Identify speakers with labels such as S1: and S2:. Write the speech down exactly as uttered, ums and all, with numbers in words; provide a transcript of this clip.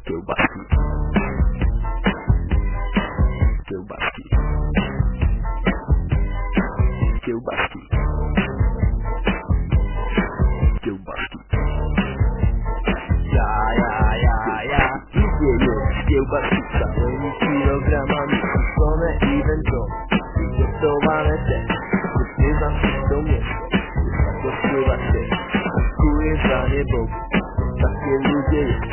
S1: Kiełbaski. Kiełbaski. Kiełbaski. Kiełbaski. Ja, ja, ja, ja. Lubię jeść kiełbaski całymi kilogramami. Suszone i wędzone. I gotowane też. Wypływam czystą mięso. Wysoko spływa się. Dziękuję za niebo. Takie ludzie jest.